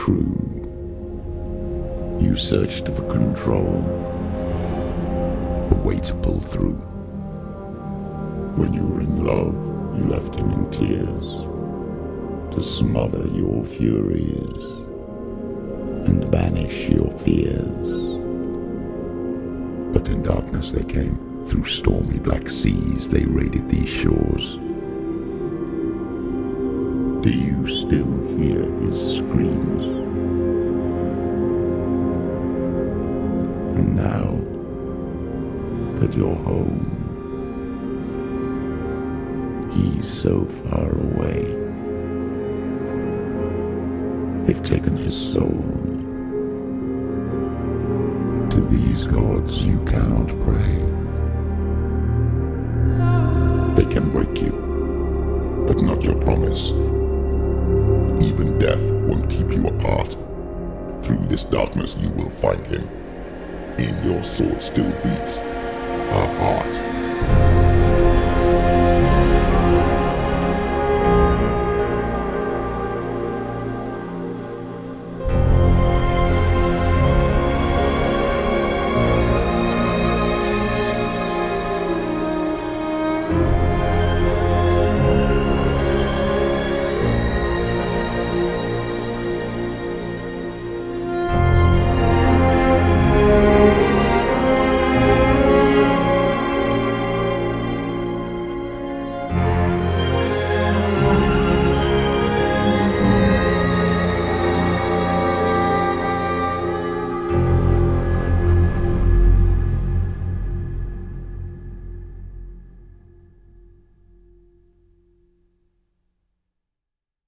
true. You searched for control, a way to pull through. When you were in love, you left him in tears to smother your furies and banish your fears. But in darkness they came, through stormy black seas they raided these shores. Do you still hear his screams? And now that you're home, he's so far away. They've taken his soul. To these gods you cannot pray. They can break you, but not your promise. Even death won't keep you apart. Through this darkness you will find him. In your sword still beats a heart.